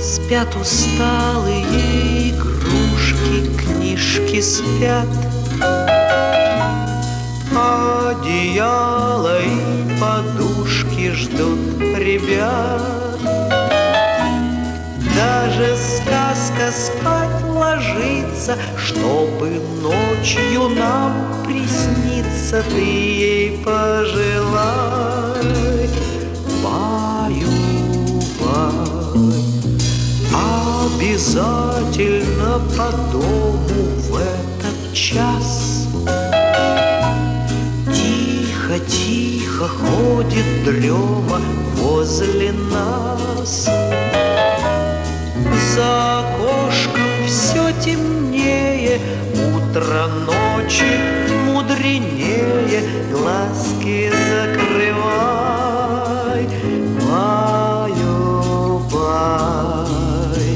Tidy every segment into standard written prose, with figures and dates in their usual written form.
Спят усталые игрушки, книжки спят, одеяло и подушки ждут ребят. Даже сказка спать ложится, чтобы ночью нам присниться. Ты ей пожелай, баю-бай. Обязательно по дому в этот час тихо-тихо ходит дрема возле нас. За окошком все темнее, утро ночи мудренее. Глазки закрывай, баю-бай.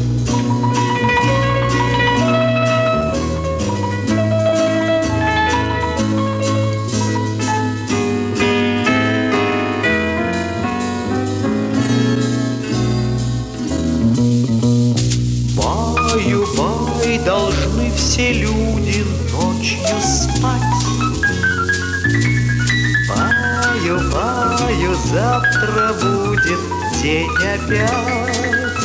Баю-бай, должны все люди ночью спать. Баю-баю, завтра будет день опять.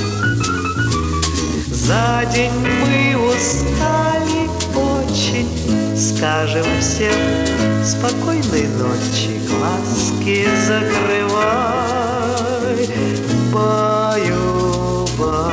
За день мы устали очень, скажем всем спокойной ночи. Глазки закрывай, баю-бай.